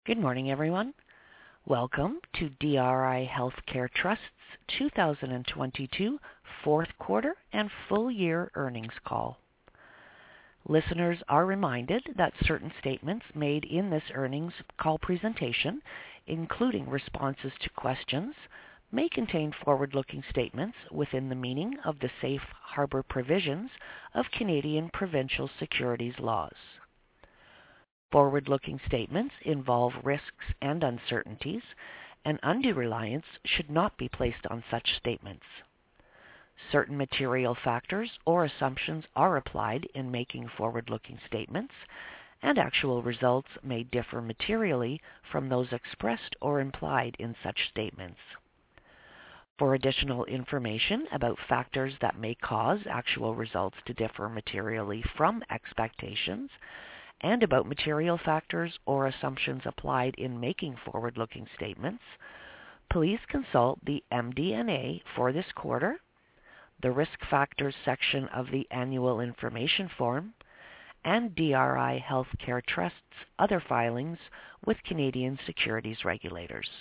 Good morning, everyone. Welcome to DRI Healthcare Trust's 2022 fourth quarter and full year earnings call. Listeners are reminded that certain statements made in this earnings call presentation, including responses to questions, may contain forward-looking statements within the meaning of the safe harbor provisions of Canadian provincial securities laws. Forward-looking statements involve risks and uncertainties, and undue reliance should not be placed on such statements. Certain material factors or assumptions are applied in making forward-looking statements, and actual results may differ materially from those expressed or implied in such statements. For additional information about factors that may cause actual results to differ materially from expectations, and about material factors or assumptions applied in making forward-looking statements, please consult the MD&A for this quarter, the Risk Factors section of the Annual Information Form, and DRI Healthcare Trust's other filings with Canadian securities regulators.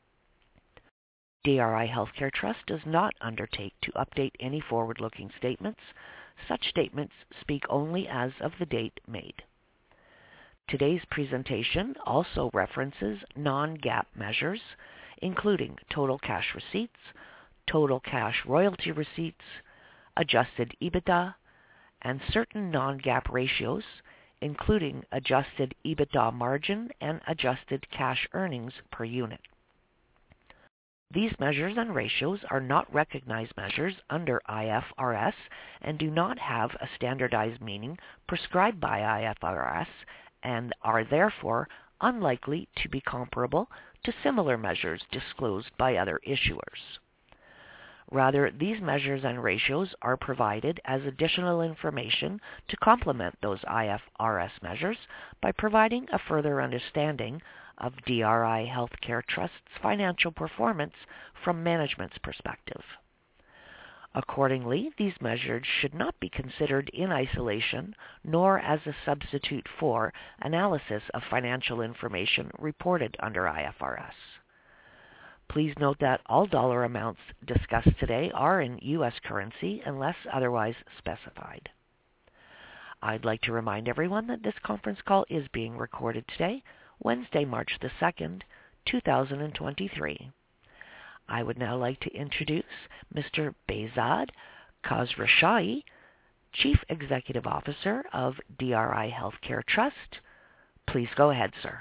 DRI Healthcare Trust does not undertake to update any forward-looking statements. Such statements speak only as of the date made. Today's presentation also references non-GAAP measures, including total cash receipts, total cash royalty receipts, adjusted EBITDA, and certain non-GAAP ratios, including adjusted EBITDA margin and adjusted cash earnings per unit. These measures and ratios are not recognized measures under IFRS and do not have a standardized meaning prescribed by IFRS and are therefore unlikely to be comparable to similar measures disclosed by other issuers. Rather, these measures and ratios are provided as additional information to complement those IFRS measures by providing a further understanding of DRI Healthcare Trust's financial performance from management's perspective. Accordingly, these measures should not be considered in isolation nor as a substitute for analysis of financial information reported under IFRS. Please note that all dollar amounts discussed today are in U.S. currency unless otherwise specified. I'd like to remind everyone that this conference call is being recorded today, Wednesday, March the 2nd, 2023. I would now like to introduce Mr. Behzad Khosrowshahi, Chief Executive Officer of DRI Healthcare Trust. Please go ahead, sir.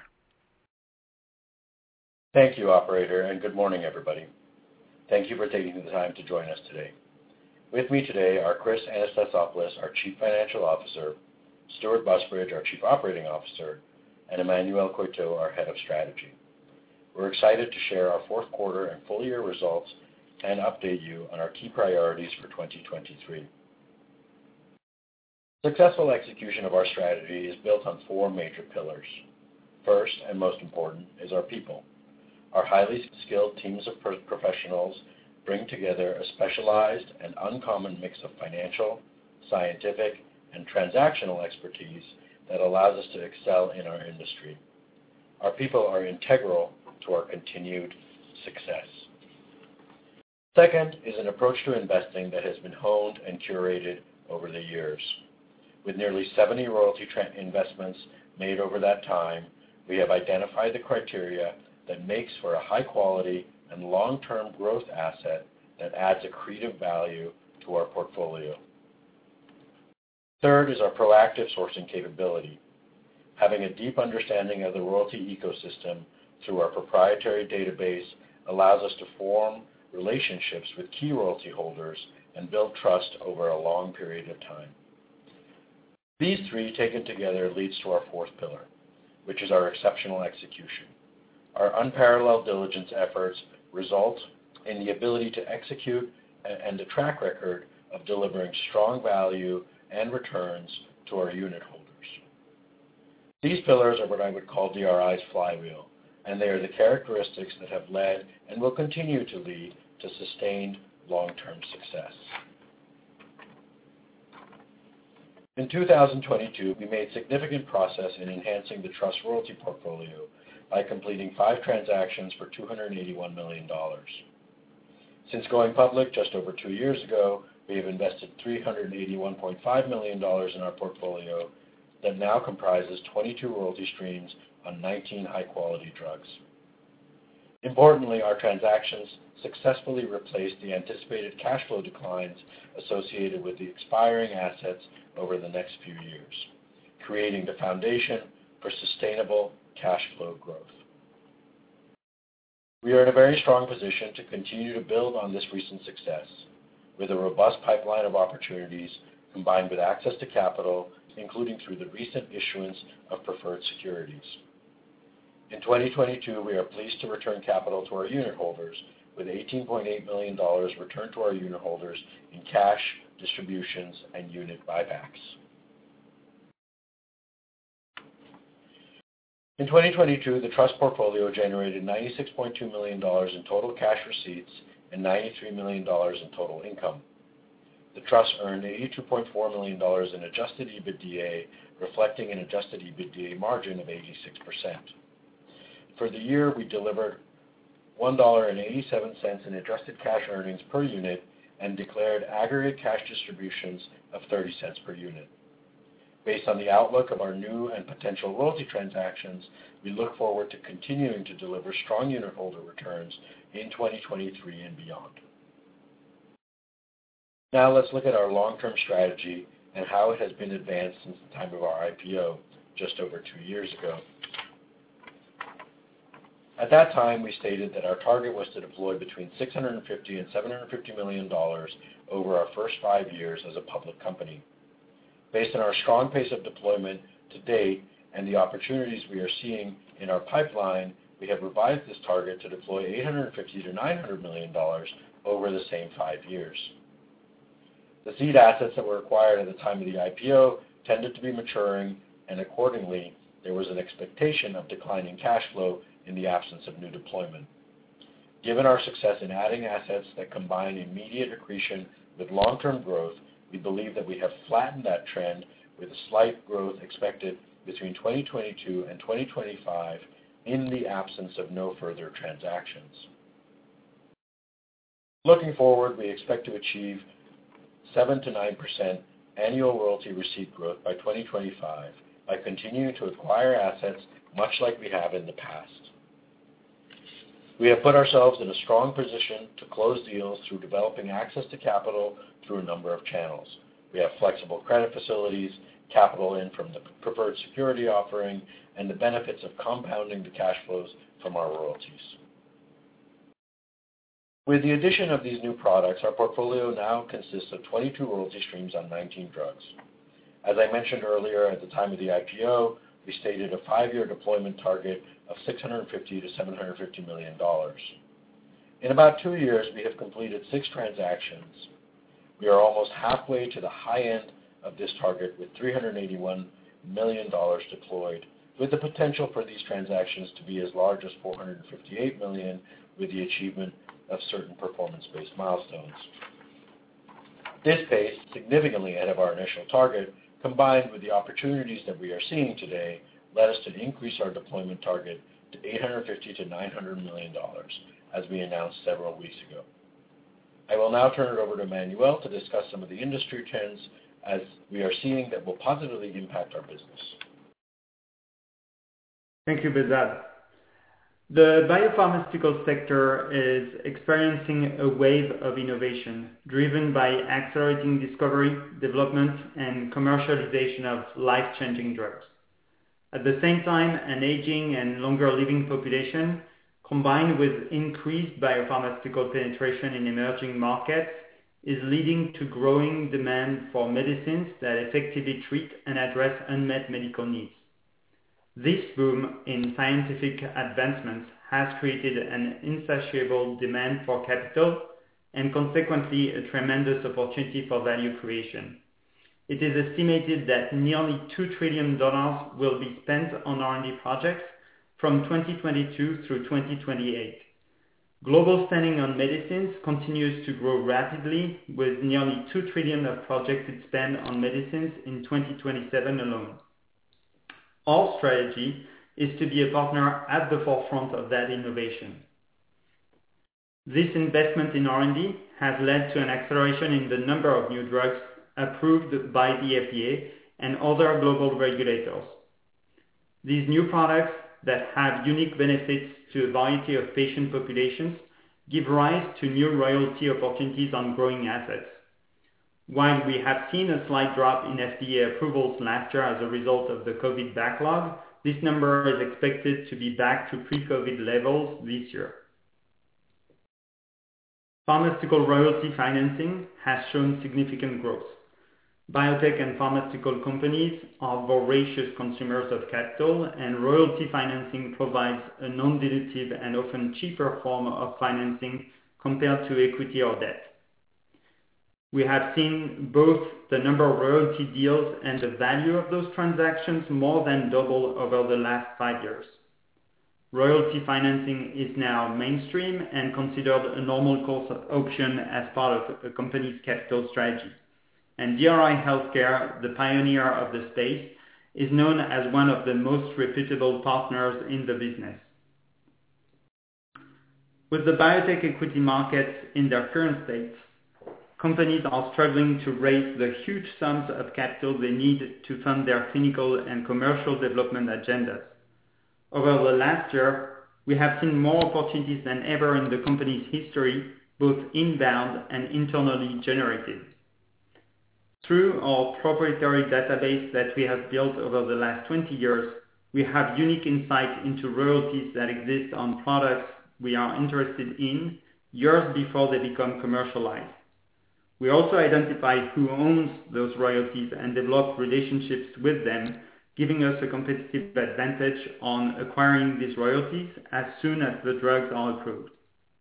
Thank you, operator, and good morning, everybody. Thank you for taking the time to join us today. With me today are Chris Anastasopoulos, our Chief Financial Officer, Stuart Busbridge, our Chief Operating Officer, and Emmanuel Coyteau, our Head of Strategy. We're excited to share our fourth quarter and full year results and update you on our key priorities for 2023. Successful execution of our strategy is built on four major pillars. First, and most important, is our people. Our highly skilled teams of professionals bring together a specialized and uncommon mix of financial, scientific, and transactional expertise that allows us to excel in our industry. Our people are integral to our continued success. Second is an approach to investing that has been honed and curated over the years. With nearly 70 royalty investments made over that time, we have identified the criteria that makes for a high quality and long-term growth asset that adds accretive value to our portfolio. Third is our proactive sourcing capability. Having a deep understanding of the royalty ecosystem through our proprietary database allows us to form relationships with key royalty holders and build trust over a long period of time. These three taken together leads to our fourth pillar, which is our exceptional execution. Our unparalleled diligence efforts result in the ability to execute and a track record of delivering strong value and returns to our unit holders. These pillars are what I would call DRI's flywheel, and they are the characteristics that have led and will continue to lead to sustained long-term success. In 2022, we made significant progress in enhancing the Trust royalty portfolio by completing 5 transactions for $281 million. Since going public just over 2 years ago, we have invested $381.5 million in our portfolio that now comprises 22 royalty streams on 19 high-quality drugs. Importantly, our transactions successfully replaced the anticipated cash flow declines associated with the expiring assets over the next few years, creating the foundation for sustainable cash flow growth. We are in a very strong position to continue to build on this recent success with a robust pipeline of opportunities combined with access to capital, including through the recent issuance of preferred securities. In 2022, we are pleased to return capital to our unit holders with $18.8 million returned to our unit holders in cash, distributions, and unit buybacks. In 2022, the trust portfolio generated $96.2 million in total cash receipts and $93 million in total income. The trust earned $82.4 million in adjusted EBITDA, reflecting an adjusted EBITDA margin of 86%. For the year, we delivered $1.87 in adjusted cash earnings per unit and declared aggregate cash distributions of 30 cents per unit. Based on the outlook of our new and potential royalty transactions, we look forward to continuing to deliver strong unit holder returns in 2023 and beyond. Now let's look at our long-term strategy and how it has been advanced since the time of our IPO just over 2 years ago. At that time, we stated that our target was to deploy between $650 and $750 million over our first 5 years as a public company. Based on our strong pace of deployment to date and the opportunities we are seeing in our pipeline, we have revised this target to deploy $850 to $900 million over the same 5 years. The seed assets that were acquired at the time of the IPO tended to be maturing, and accordingly, there was an expectation of declining cash flow in the absence of new deployment. Given our success in adding assets that combine immediate accretion with long-term growth, we believe that we have flattened that trend with a slight growth expected between 2022 and 2025 in the absence of no further transactions. Looking forward, we expect to achieve 7 to 9% annual royalty receipt growth by 2025 by continuing to acquire assets much like we have in the past. We have put ourselves in a strong position to close deals through developing access to capital through a number of channels. We have flexible credit facilities, capital in from the preferred security offering, and the benefits of compounding the cash flows from our royalties. With the addition of these new products, our portfolio now consists of 22 royalty streams on 19 drugs. As I mentioned earlier, at the time of the IPO, we stated a 5-year deployment target of $650 to $750 million. In about 2 years, we have completed 6 transactions. We are almost halfway to the high end of this target with $381 million deployed, with the potential for these transactions to be as large as $458 million with the achievement of certain performance-based milestones. This pace, significantly ahead of our initial target, combined with the opportunities that we are seeing today, led us to increase our deployment target to $850 to $900 million, as we announced several weeks ago. I will now turn it over to Emmanuel to discuss some of the industry trends as we are seeing that will positively impact our business. Thank you, Behzad. The biopharmaceutical sector is experiencing a wave of innovation driven by accelerating discovery, development, and commercialization of life-changing drugs. At the same time, an aging and longer living population, combined with increased biopharmaceutical penetration in emerging markets, is leading to growing demand for medicines that effectively treat and address unmet medical needs. This boom in scientific advancements has created an insatiable demand for capital and consequently a tremendous opportunity for value creation. It is estimated that nearly $2 trillion will be spent on R&D projects from 2022 through 2028. Global spending on medicines continues to grow rapidly, with nearly $2 trillion of projected spend on medicines in 2027 alone. Our strategy is to be a partner at the forefront of that innovation. This investment in R&D has led to an acceleration in the number of new drugs approved by the FDA and other global regulators. These new products that have unique benefits to a variety of patient populations give rise to new royalty opportunities on growing assets. While we have seen a slight drop in FDA approvals last year as a result of the COVID backlog, this number is expected to be back to pre-COVID levels this year. Pharmaceutical royalty financing has shown significant growth. Biotech and pharmaceutical companies are voracious consumers of capital, and royalty financing provides a non-dilutive and often cheaper form of financing compared to equity or debt. We have seen both the number of royalty deals and the value of those transactions more than double over the last 5 years. Royalty financing is now mainstream and considered a normal course option as part of a company's capital strategy. And DRI Healthcare, the pioneer of the space, is known as one of the most reputable partners in the business. With the biotech equity markets in their current state, companies are struggling to raise the huge sums of capital they need to fund their clinical and commercial development agendas. Over the last year, we have seen more opportunities than ever in the company's history, both inbound and internally generated. Through our proprietary database that we have built over the last 20 years, we have unique insight into royalties that exist on products we are interested in years before they become commercialized. We also identify who owns those royalties and develop relationships with them, giving us a competitive advantage on acquiring these royalties as soon as the drugs are approved.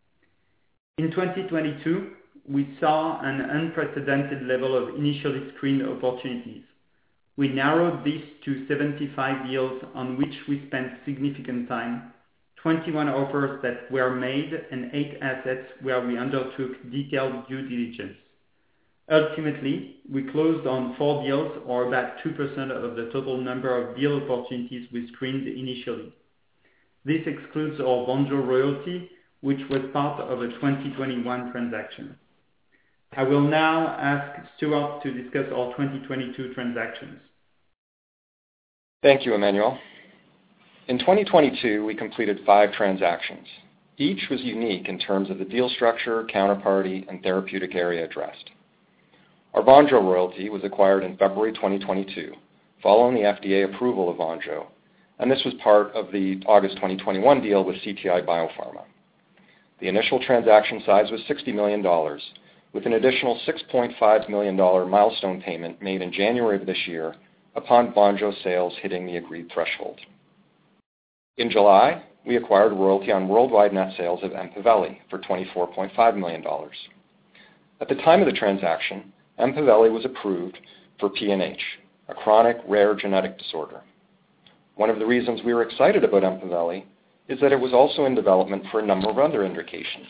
In 2022, we saw an unprecedented level of initially screened opportunities. We narrowed this to 75 deals on which we spent significant time, 21 offers that were made, and 8 assets where we undertook detailed due diligence. Ultimately, we closed on 4 deals, or about 2% of the total number of deal opportunities we screened initially. This excludes our Vonjo royalty, which was part of a 2021 transaction. I will now ask Stuart to discuss our 2022 transactions. Thank you, Emmanuel. In 2022, we completed 5 transactions. Each was unique in terms of the deal structure, counterparty, and therapeutic area addressed. Our Vonjo royalty was acquired in February 2022, following the FDA approval of Vonjo, and this was part of the August 2021 deal with CTI BioPharma. The initial transaction size was $60 million, with an additional $6.5 million milestone payment made in January of this year upon Vonjo sales hitting the agreed threshold. In July, we acquired a royalty on worldwide net sales of Empaveli for $24.5 million. At the time of the transaction, Empaveli was approved for PNH, a chronic rare genetic disorder. One of the reasons we were excited about Empaveli is that it was also in development for a number of other indications.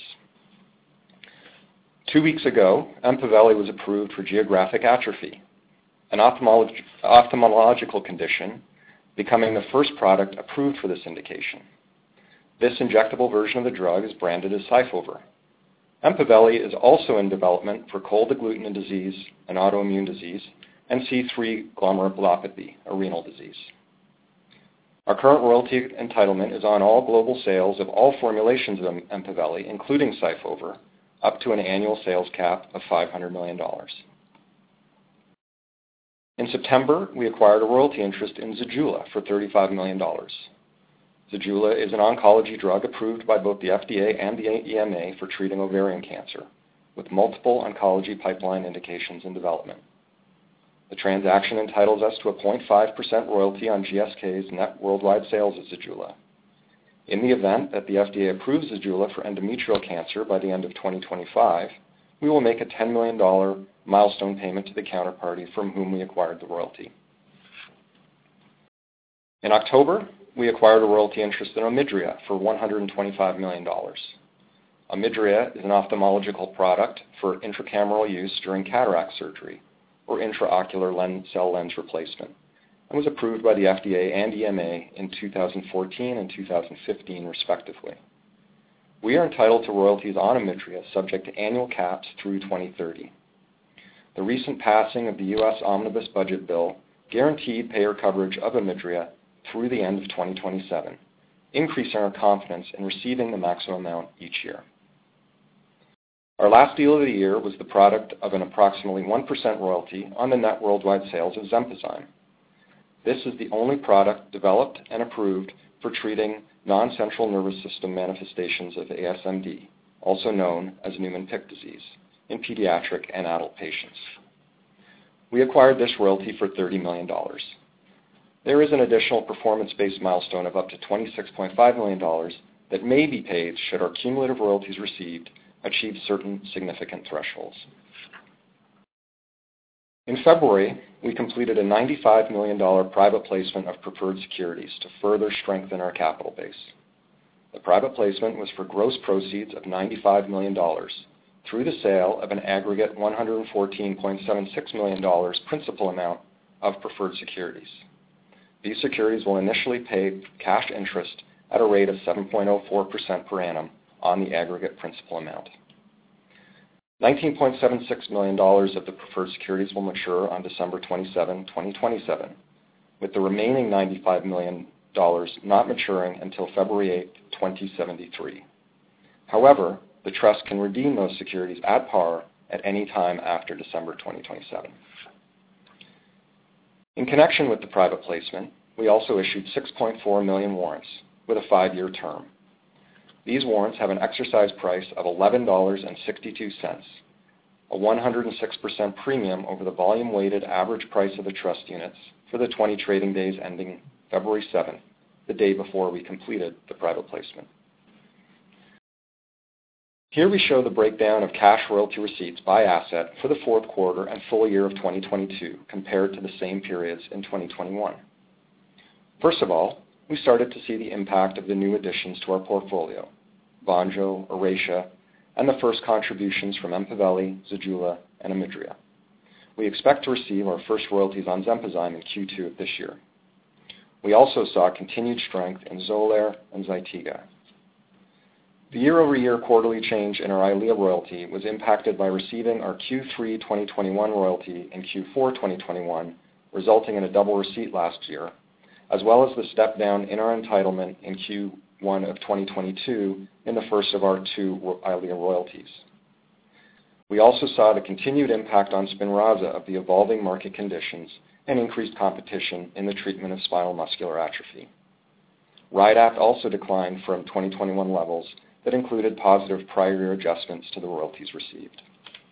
2 weeks ago, Empaveli was approved for geographic atrophy, an ophthalmological condition, becoming the first product approved for this indication. This injectable version of the drug is branded as Syfovre. Empaveli is also in development for cold agglutinin disease, an autoimmune disease, and C3 glomerulopathy, a renal disease. Our current royalty entitlement is on all global sales of all formulations of Empaveli, including Syfovre, up to an annual sales cap of $500 million. In September, we acquired a royalty interest in Zejula for $35 million. Zejula is an oncology drug approved by both the FDA and the EMA for treating ovarian cancer, with multiple oncology pipeline indications in development. The transaction entitles us to a 0.5% royalty on GSK's net worldwide sales of Zejula. In the event that the FDA approves Zejula for endometrial cancer by the end of 2025, we will make a $10 million milestone payment to the counterparty from whom we acquired the royalty. In October, we acquired a royalty interest in Omidria for $125 million. Omidria is an ophthalmological product for intracameral use during cataract surgery or intraocular cell lens replacement, and was approved by the FDA and EMA in 2014 and 2015, respectively. We are entitled to royalties on Omidria subject to annual caps through 2030. The recent passing of the U.S. Omnibus Budget Bill guaranteed payer coverage of Omidria through the end of 2027, increasing our confidence in receiving the maximum amount each year. Our last deal of the year was the product of an approximately 1% royalty on the net worldwide sales of Xenpozyme. This is the only product developed and approved for treating non-central nervous system manifestations of ASMD, also known as Niemann-Pick disease, in pediatric and adult patients. We acquired this royalty for $30 million. There is an additional performance-based milestone of up to $26.5 million that may be paid should our cumulative royalties received achieve certain significant thresholds. In February, we completed a $95 million private placement of preferred securities to further strengthen our capital base. The private placement was for gross proceeds of $95 million through the sale of an aggregate $114.76 million principal amount of preferred securities. These securities will initially pay cash interest at a rate of 7.04% per annum on the aggregate principal amount. $19.76 million of the preferred securities will mature on December 27, 2027, with the remaining $95 million not maturing until February 8, 2073. However, the trust can redeem those securities at par at any time after December 2027. In connection with the private placement, we also issued 6.4 million warrants with a 5-year term. These warrants have an exercise price of $11.62, a 106% premium over the volume-weighted average price of the trust units for the 20 trading days ending February 7th, the day before we completed the private placement. Here we show the breakdown of cash royalty receipts by asset for the fourth quarter and full year of 2022 compared to the same periods in 2021. First of all, we started to see the impact of the new additions to our portfolio, Vonjo, Oracea, and the first contributions from Empaveli, Zejula, and Omidria. We expect to receive our first royalties on Xenpozyme in Q2 of this year. We also saw continued strength in Xolair and Zytiga. The year-over-year quarterly change in our EYLEA royalty was impacted by receiving our Q3 2021 royalty in Q4 2021, resulting in a double receipt last year, as well as the step down in our entitlement in Q1 of 2022 in the first of our 2 EYLEA royalties. We also saw the continued impact on Spinraza of the evolving market conditions and increased competition in the treatment of spinal muscular atrophy. Rydapt also declined from 2021 levels that included positive prior year adjustments to the royalties received.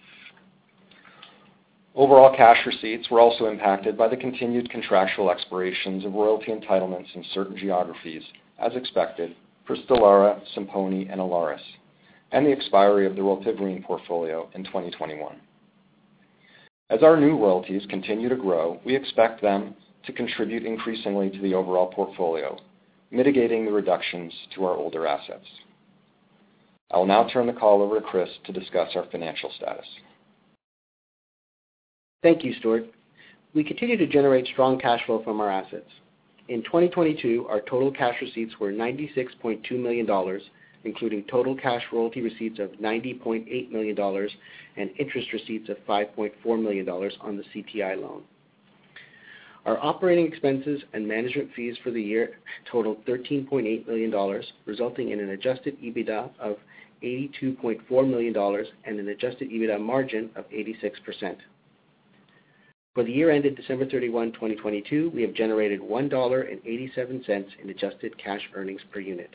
Overall cash receipts were also impacted by the continued contractual expirations of royalty entitlements in certain geographies, as expected, for Stelara, Simponi, and Ilaris, and the expiry of the Rilpivirine portfolio in 2021. As our new royalties continue to grow, we expect them to contribute increasingly to the overall portfolio, mitigating the reductions to our older assets. I will now turn the call over to Chris to discuss our financial status. Thank you, Stuart. We continue to generate strong cash flow from our assets. In 2022, our total cash receipts were $96.2 million, including total cash royalty receipts of $90.8 million and interest receipts of $5.4 million on the CTI loan. Our operating expenses and management fees for the year totaled $13.8 million, resulting in an adjusted EBITDA of $82.4 million and an adjusted EBITDA margin of 86%. For the year ended December 31, 2022, we have generated $1.87 in adjusted cash earnings per unit.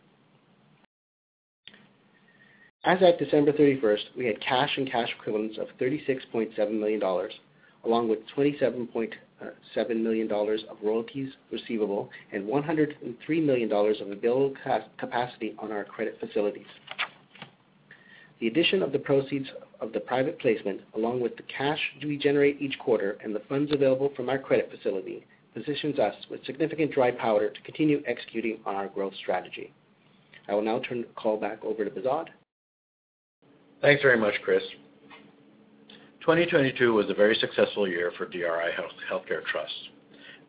As at December 31st, we had cash and cash equivalents of $36.7 million, along with $27.7 million of royalties receivable and $103 million of available capacity on our credit facilities. The addition of the proceeds of the private placement, along with the cash we generate each quarter and the funds available from our credit facility, positions us with significant dry powder to continue executing on our growth strategy. I will now turn the call back over to Behzad. Thanks very much, Chris. 2022 was a very successful year for DRI Healthcare Trust.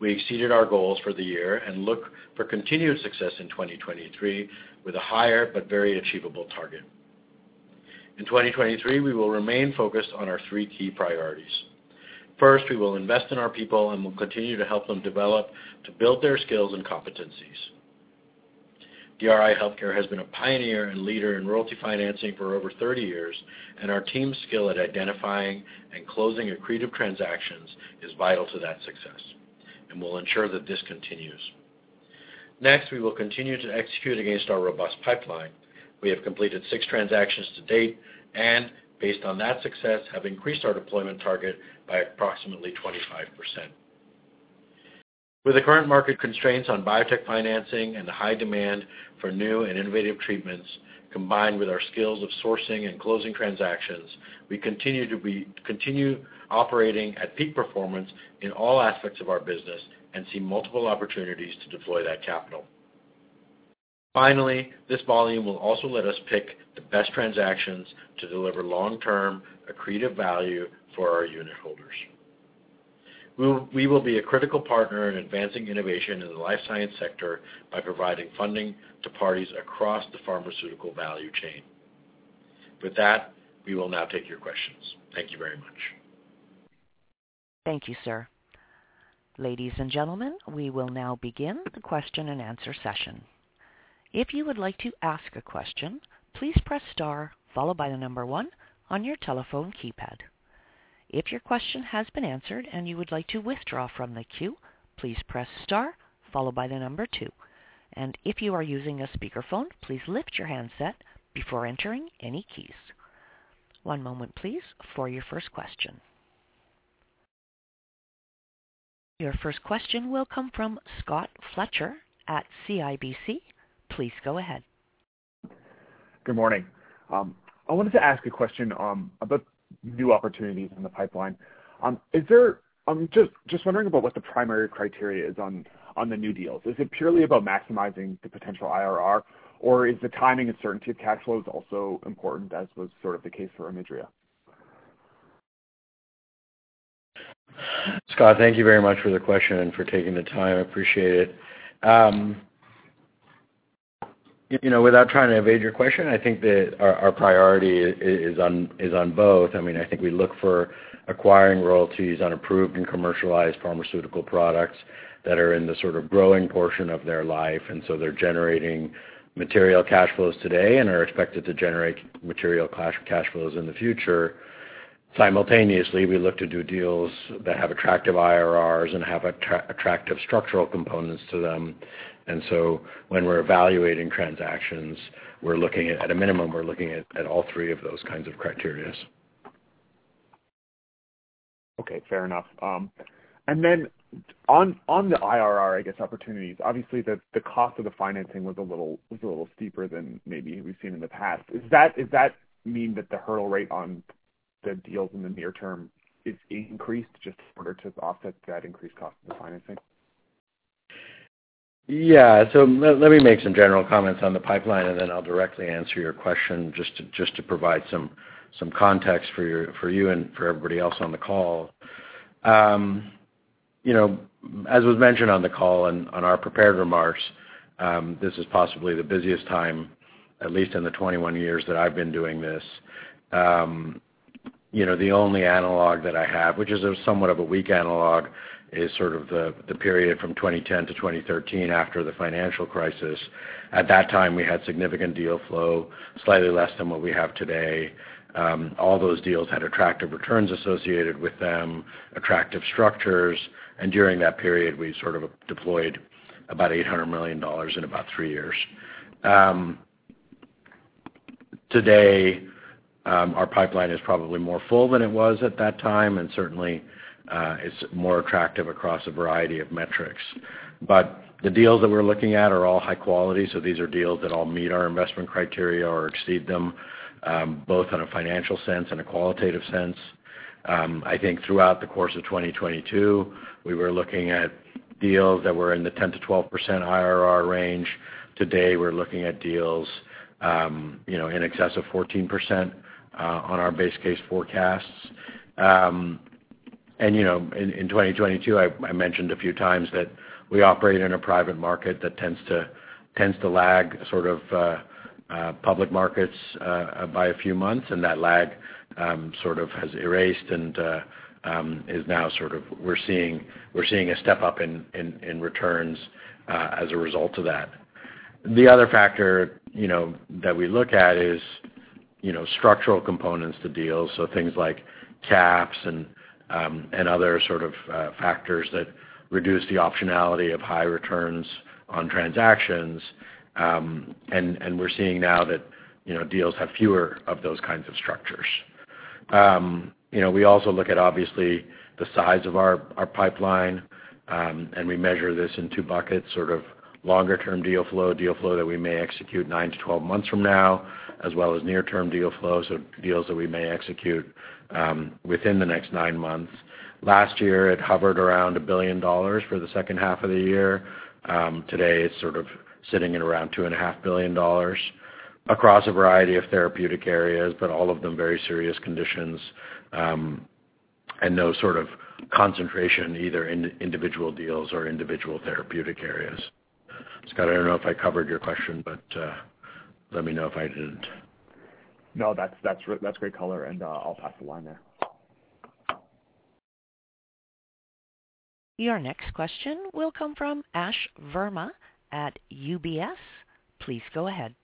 We exceeded our goals for the year and look for continued success in 2023 with a higher but very achievable target. In 2023, we will remain focused on our three key priorities. First, we will invest in our people and will continue to help them develop to build their skills and competencies. DRI Healthcare has been a pioneer and leader in royalty financing for over 30 years, and our team's skill at identifying and closing accretive transactions is vital to that success, and will ensure that this continues. Next, we will continue to execute against our robust pipeline. We have completed 6 transactions to date and, based on that success, have increased our deployment target by approximately 25%. With the current market constraints on biotech financing and the high demand for new and innovative treatments, combined with our skills of sourcing and closing transactions, we continue operating at peak performance in all aspects of our business and see multiple opportunities to deploy that capital. Finally, this volume will also let us pick the best transactions to deliver long-term accretive value for our unit holders. We will be a critical partner in advancing innovation in the life science sector by providing funding to parties across the pharmaceutical value chain. With that, we will now take your questions. Thank you very much. Thank you, sir. Ladies and gentlemen, we will now begin the question and answer session. If you would like to ask a question, please press star followed by the number 1 on your telephone keypad. If your question has been answered and you would like to withdraw from the queue, please press star followed by the number 2. And if you are using a speakerphone, please lift your handset before entering any keys. One moment, please, for your first question. Your first question will come from Scott Fletcher at CIBC. Please go ahead. Good morning. I wanted to ask a question about new opportunities in the pipeline. I'm just wondering about what the primary criteria is on the new deals. Is it purely about maximizing the potential IRR, or is the timing and certainty of cash flows also important, as was sort of the case for Omidria? Scott, thank you very much for the question and for taking the time. I appreciate it. Without trying to evade your question, I think that our priority is on both. I mean, I think we look for acquiring royalties on approved and commercialized pharmaceutical products that are in the sort of growing portion of their life, and so they're generating material cash flows today and are expected to generate material cash flows in the future. Simultaneously, we look to do deals that have attractive IRRs and have attractive structural components to them. And so when we're evaluating transactions, we're looking at a minimum, we're looking at all three of those kinds of criteria. Okay, fair enough. And then on the IRR, I guess, opportunities, obviously the cost of the financing was a little steeper than maybe we've seen in the past. Does that mean that the hurdle rate on the deals in the near term is increased just in order to offset that increased cost of the financing? Yeah, so let me make some general comments on the pipeline, and then I'll directly answer your question just to provide some context for you and for everybody else on the call. As was mentioned on the call and on our prepared remarks, this is possibly the busiest time, at least in the 21 years that I've been doing this. The only analog that I have, which is somewhat of a weak analog, is sort of the period from 2010 to 2013 after the financial crisis. At that time, we had significant deal flow, slightly less than what we have today. All those deals had attractive returns associated with them, attractive structures, and during that period, we sort of deployed about $800 million in about 3 years. Today, our pipeline is probably more full than it was at that time, and certainly it's more attractive across a variety of metrics. But the deals that we're looking at are all high quality, so these are deals that all meet our investment criteria or exceed them, both in a financial sense and a qualitative sense. I think throughout the course of 2022, we were looking at deals that were in the 10 to 12% IRR range. Today, we're looking at deals, in excess of 14% on our base case forecasts. And in 2022, I mentioned a few times that we operate in a private market that tends to lag sort of public markets by a few months, and that lag sort of has erased and is now sort of we're seeing a step up in returns as a result of that. The other factor that we look at is structural components to deals, so things like caps and other sort of factors that reduce the optionality of high returns on transactions. And we're seeing now that deals have fewer of those kinds of structures. We also look at obviously the size of our pipeline, and we measure this in two buckets, sort of longer term deal flow that we may execute 9 to 12 months from now, as well as near term deal flow, so deals that we may execute within the next 9 months. Last year it hovered around $1 billion for the second half of the year. Today it's sort of sitting at around $2.5 billion across a variety of therapeutic areas, but all of them very serious conditions, and no sort of concentration either in individual deals or individual therapeutic areas. Scott, I don't know if I covered your question, but let me know if I didn't. No, that's great color, and I'll pass the line there. Your next question will come from Ash Verma at UBS. Please go ahead.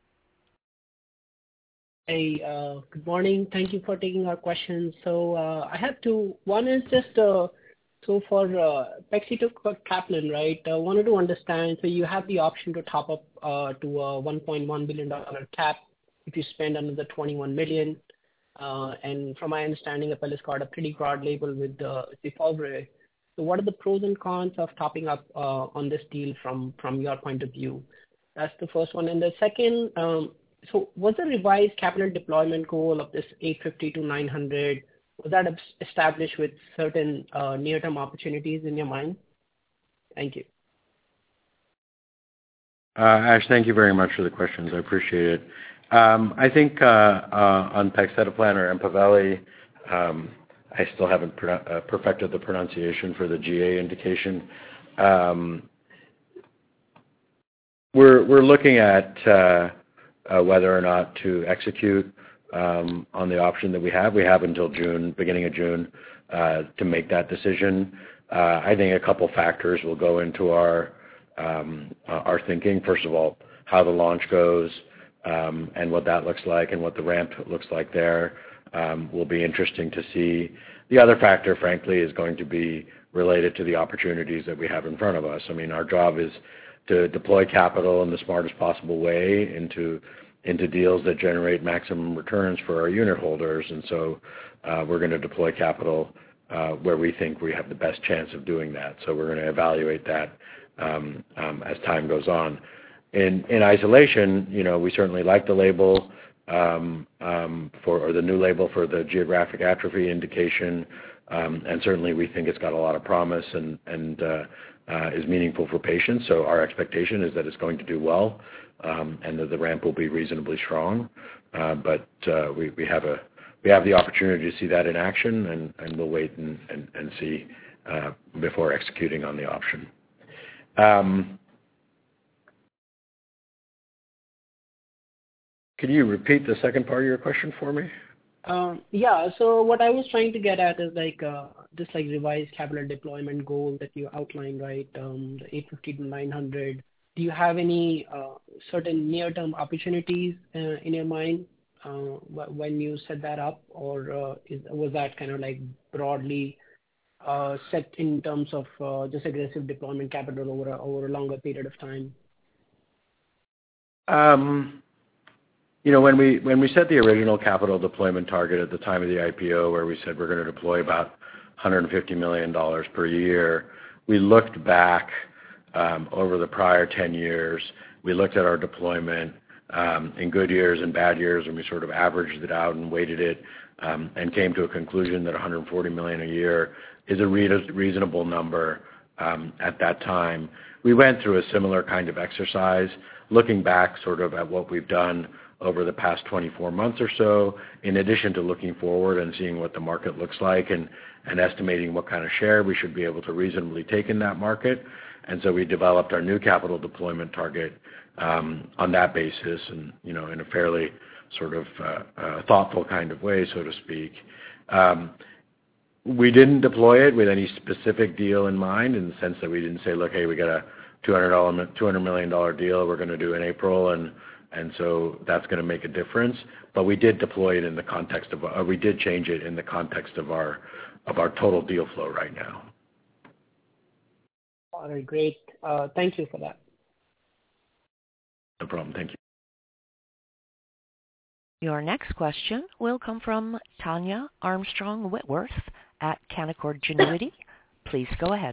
Hey, good morning. Thank you for taking our questions. So I have two. One is just so for pegcetacoplan, right? I wanted to understand. So you have the option to top up to a $1.1 billion cap if you spend another $21 million. And from my understanding, Apellis got a pretty broad label with Syfovre. So what are the pros and cons of topping up on this deal from your point of view? That's the first one. And the second, so was the revised capital deployment goal of this 850 to 900, was that established with certain near-term opportunities in your mind? Thank you. Ash, thank you very much for the questions. I appreciate it. I think on pegcetacoplan or Empaveli, I still haven't perfected the pronunciation for the GA indication. We're looking at whether or not to execute on the option that we have. We have until June, beginning of June, to make that decision. I think a couple factors will go into our thinking. First of all, how the launch goes and what that looks like and what the ramp looks like there will be interesting to see. The other factor, frankly, is going to be related to the opportunities that we have in front of us. I mean, our job is to deploy capital in the smartest possible way into deals that generate maximum returns for our unit holders. And so we're going to deploy capital where we think we have the best chance of doing that. So we're going to evaluate that as time goes on. In isolation, we certainly like the label or the new label for the geographic atrophy indication, and certainly we think it's got a lot of promise and is meaningful for patients. So our expectation is that it's going to do well, and that the ramp will be reasonably strong. But we have the opportunity to see that in action, and we'll wait and see before executing on the option. Can you repeat the second part of your question for me? Yeah. So what I was trying to get at is this revised capital deployment goal that you outlined, right? The 850 to 900. Do you have any certain near-term opportunities in your mind when you set that up, or was that kind of broadly set in terms of just aggressive deployment capital over a longer period of time? When we set the original capital deployment target at the time of the IPO, where we said we're going to deploy about $150 million per year, we looked back over the prior 10 years. We looked at our deployment in good years and bad years, and we sort of averaged it out and weighted it and came to a conclusion that $140 million a year is a reasonable number at that time. we went through a similar kind of exercise, looking back sort of at what we've done over the past 24 months or so, in addition to looking forward and seeing what the market looks like and estimating what kind of share we should be able to reasonably take in that market. And so we developed our new capital deployment target on that basis, and in a fairly sort of thoughtful kind of way, so to speak. We didn't deploy it with any specific deal in mind, in the sense that we didn't say, look, hey, we got a $200 million deal we're going to do in April, and so that's going to make a difference. But we did deploy it in the context of, we did change it in the context of our total deal flow right now. All right, great. Thank you for that. No problem. Thank you. Your next question will come from Tanya Armstrong-Whitworth at Canaccord Genuity. Please go ahead.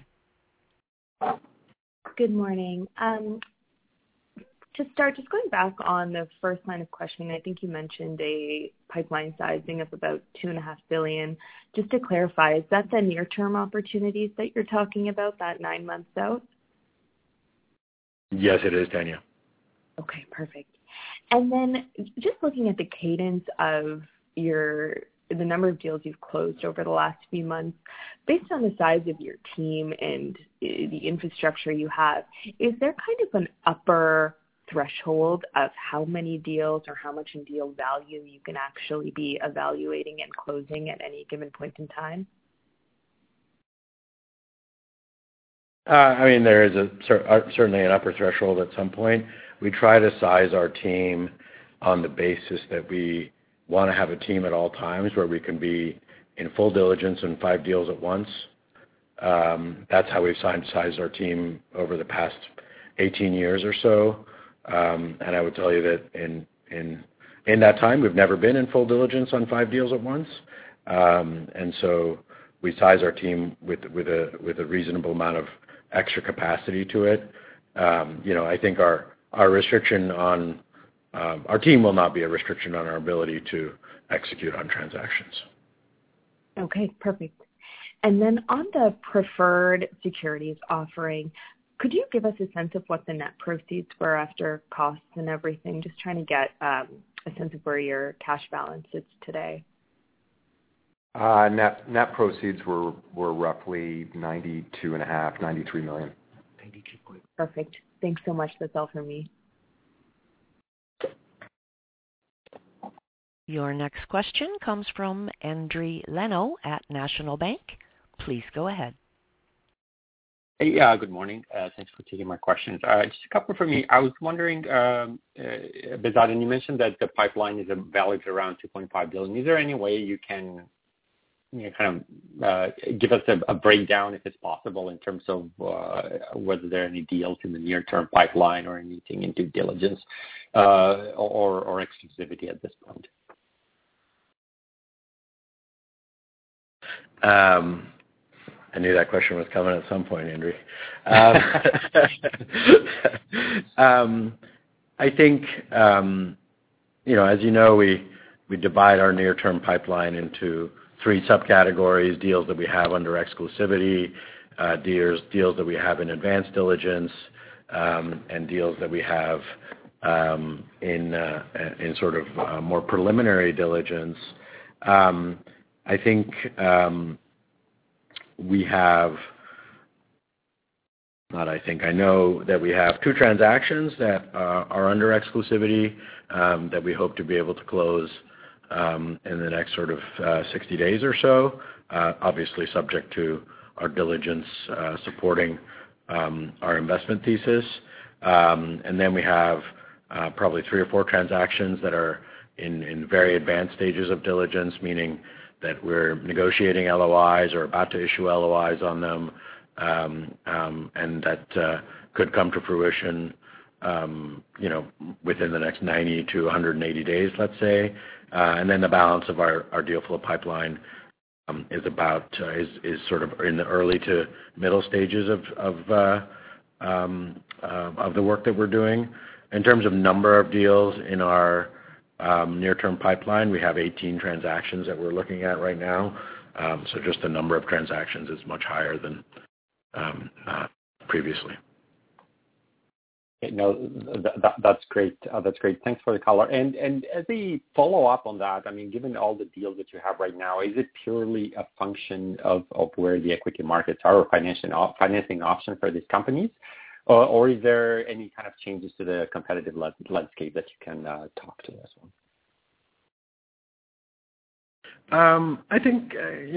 Good morning. To start, just going back on the first line of questioning, I think you mentioned a pipeline sizing of about $2.5 billion. Just to clarify, is that the near-term opportunities that you're talking about, that 9 months out? Yes, it is, Tanya. Okay, perfect. And then just looking at the cadence of the number of deals you've closed over the last few months, based on the size of your team and the infrastructure you have, is there kind of an upper threshold of how many deals or how much in deal value you can actually be evaluating and closing at any given point in time? There is certainly an upper threshold at some point. We try to size our team on the basis that we want to have a team at all times where we can be in full diligence in 5 deals at once. That's how we've sized our team over the past 18 years or so. And I would tell you that in that time, we've never been in full diligence on 5 deals at once. And so we size our team with a reasonable amount of extra capacity to it. I think our restriction on our team will not be a restriction on our ability to execute on transactions. Okay, perfect. And then on the preferred securities offering, could you give us a sense of what the net proceeds were after costs and everything? Just trying to get a sense of where your cash balance is today. Net proceeds were roughly $92.5, $93 million. Perfect. Thanks so much. That's all for me. Your next question comes from Endri Leno at National Bank. Please go ahead. Hey, good morning. Thanks for taking my questions. Just a couple for me. I was wondering, Behzad, and you mentioned that the pipeline is valued around $2.5 billion. Is there any way you can kind of give us a breakdown, if it's possible, in terms of whether there are any deals in the near-term pipeline or anything in due diligence or exclusivity at this point? I knew that question was coming at some point, Andrew. I think, as you know, we divide our near-term pipeline into 3 subcategories: deals that we have under exclusivity, deals that we have in advanced diligence, and deals that we have in sort of more preliminary diligence. I think I know that we have 2 transactions that are under exclusivity that we hope to be able to close in the next sort of 60 days or so, obviously subject to our diligence supporting our investment thesis. And then we have probably 3 or 4 transactions that are in very advanced stages of diligence, meaning that we're negotiating LOIs or about to issue LOIs on them, and that could come to fruition, within the next 90 to 180 days, let's say. And then the balance of our deal flow pipeline is sort of in the early to middle stages of the work that we're doing. In terms of number of deals in our near-term pipeline, we have 18 transactions that we're looking at right now. So just the number of transactions is much higher than previously. Okay, no, that's great. That's great. Thanks for the color. And as a follow-up on that, I mean, given all the deals that you have right now, is it purely a function of where the equity markets are or financing option for these companies? Or is there any kind of changes to the competitive landscape that you can talk to as well? I think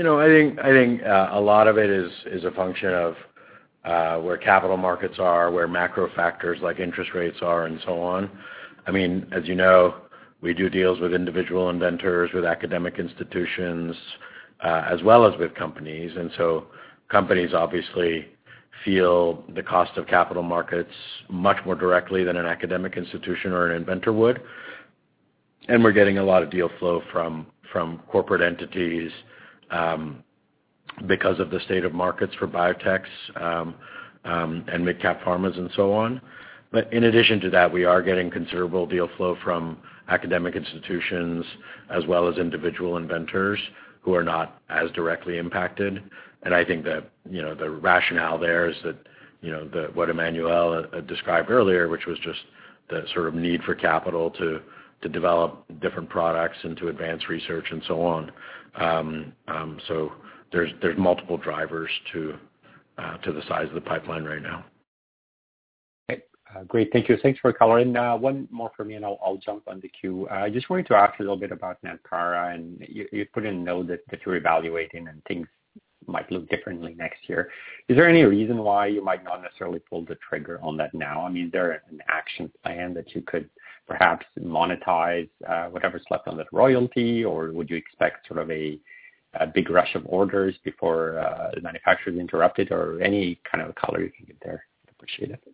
a lot of it is a function of where capital markets are, where macro factors like interest rates are, and so on. I mean, as you know, we do deals with individual inventors, with academic institutions, as well as with companies. And so companies obviously feel the cost of capital markets much more directly than an academic institution or an inventor would. And we're getting a lot of deal flow from corporate entities because of the state of markets for biotechs and mid-cap pharmas and so on. But in addition to that, we are getting considerable deal flow from academic institutions as well as individual inventors who are not as directly impacted. And I think that, the rationale there is that, what Emmanuel described earlier, which was just the sort of need for capital to develop different products and to advance research and so on. So there's multiple drivers to the size of the pipeline right now. Okay, great. Thank you. Thanks for the color. And one more for me, and I'll jump on the queue. I just wanted to ask a little bit about Natpara, and you put in a note that you're evaluating and things might look differently next year. Is there any reason why you might not necessarily pull the trigger on that now? I mean, is there an action plan that you could perhaps monetize whatever's left on that royalty, or would you expect sort of a big rush of orders before the manufacturer is interrupted, or any kind of color you can get there? I'd appreciate it.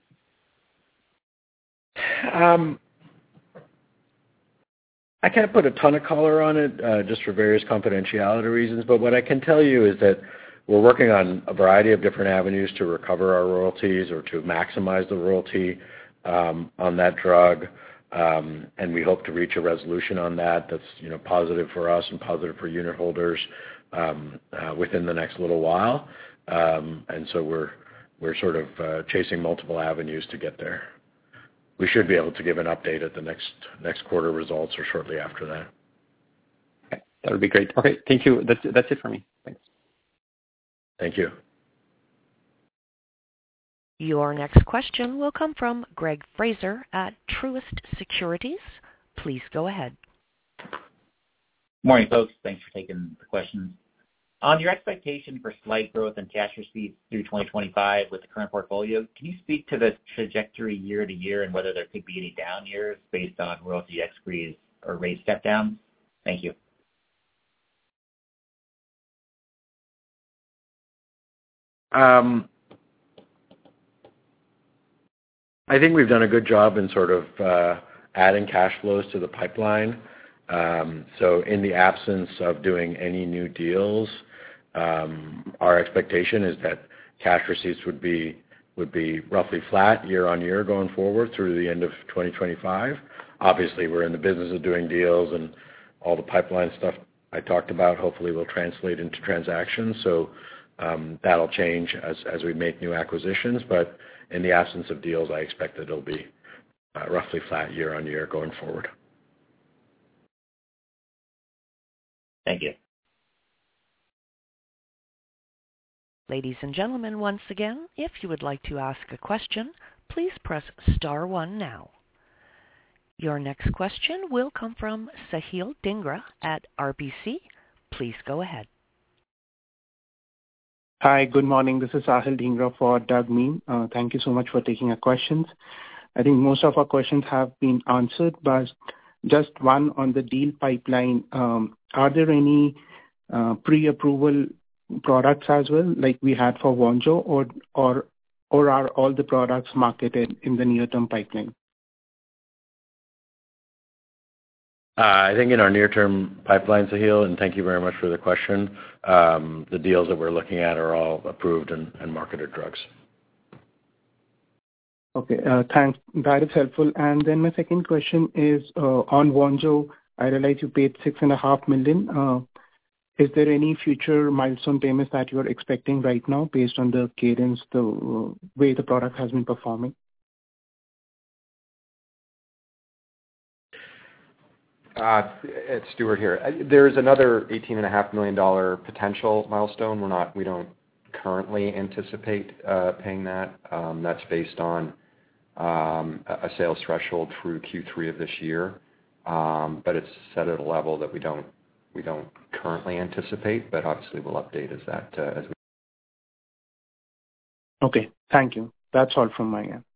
I can't put a ton of color on it just for various confidentiality reasons, but what I can tell you is that we're working on a variety of different avenues to recover our royalties or to maximize the royalty on that drug, and we hope to reach a resolution on that that's positive for us and positive for unit holders within the next little while. And so we're sort of chasing multiple avenues to get there. We should be able to give an update at the next quarter results or shortly after that. Okay, that would be great. Okay, thank you. That's it for me. Thanks. Thank you. Your next question will come from Greg Fraser at Truist Securities. Please go ahead. Morning, folks. Thanks for taking the questions. On your expectation for slight growth in cash receipts through 2025 with the current portfolio, can you speak to the trajectory year to year and whether there could be any down years based on royalty expiries or rate step downs? Thank you. I think we've done a good job in sort of adding cash flows to the pipeline. So in the absence of doing any new deals, our expectation is that cash receipts would be roughly flat year on year going forward through the end of 2025. Obviously, we're in the business of doing deals, and all the pipeline stuff I talked about hopefully will translate into transactions. So that'll change as we make new acquisitions. But in the absence of deals, I expect that it'll be roughly flat year on year going forward. Thank you. Ladies and gentlemen, once again, if you would like to ask a question, please press star one now. Your next question will come from Sahil Dhingra at RBC. Please go ahead. Hi, good morning. This is Sahil Dhingra for Doug Mean. Thank you so much for taking our questions. I think most of our questions have been answered, but just one on the deal pipeline. Are there any pre-approval products as well, like we had for Vonjo, or are all the products marketed in the near-term pipeline? I think in our near-term pipeline, Sahil, and thank you very much for the question, the deals that we're looking at are all approved and marketed drugs. Okay, thanks. That is helpful. And then my second question is on Vonjo. I realize you paid $6.5 million. Is there any future milestone payments that you are expecting right now based on the cadence, the way the product has been performing? It's Stuart here. There's another $18.5 million potential milestone. We don't currently anticipate paying that. That's based on a sales threshold through Q3 of this year. But it's set at a level that we don't currently anticipate, but obviously we'll update as we. Okay. Thank you. That's all from my end.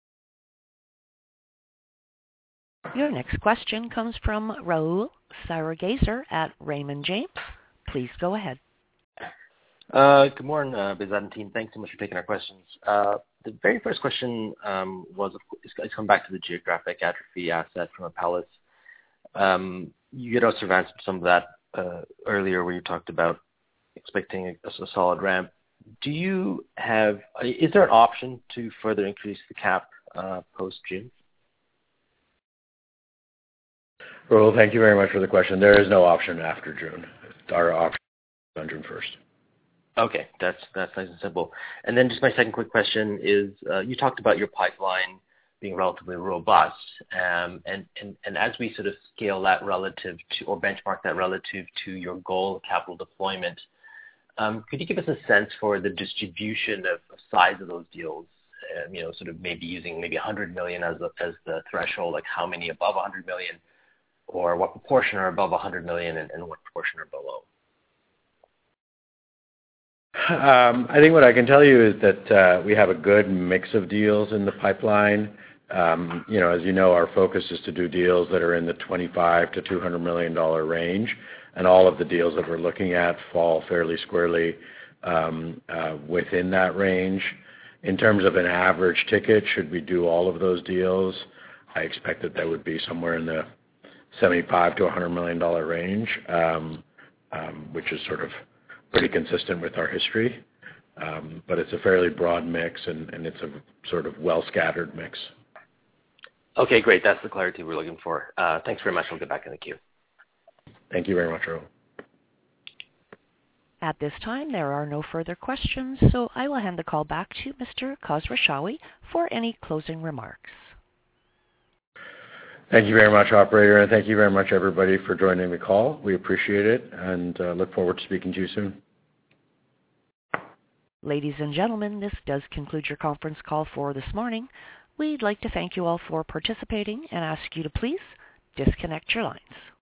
Your next question comes from Rahul Sarugaser at Raymond James. Please go ahead. Good morning, Behzad and team. Thanks so much for taking our questions. The very first question is come back to the geographic atrophy asset from Apellis. You had also answered some of that earlier where you talked about expecting a solid ramp. Is there an option to further increase the cap post-June? Well, thank you very much for the question. There is no option after June. Our option is on June 1st. Okay, that's nice and simple. And then just my second quick question is, you talked about your pipeline being relatively robust, and as we sort of scale that relative to, or benchmark that relative to your goal of capital deployment, could you give us a sense for the distribution of size of those deals? Sort of maybe using maybe 100 million as the threshold, like how many above 100 million, or what proportion are above 100 million and what proportion are below? I think what I can tell you is that we have a good mix of deals in the pipeline. As you know, our focus is to do deals that are in the $25 to $200 million range, and all of the deals that we're looking at fall fairly squarely within that range. In terms of an average ticket, should we do all of those deals, I expect that would be somewhere in the $75 to $100 million range, which is sort of pretty consistent with our history. But it's a fairly broad mix, and it's a sort of well-scattered mix. Okay, great. That's the clarity we're looking for. Thanks very much. I'll get back in the queue. Thank you very much, Rahul. At this time, there are no further questions, so I will hand the call back to Mr. Khosrowshahi for any closing remarks. Thank you very much, operator, and thank you very much, everybody, for joining the call. We appreciate it, and look forward to speaking to you soon. Ladies and gentlemen, this does conclude your conference call for this morning. We'd like to thank you all for participating and ask you to please disconnect your lines.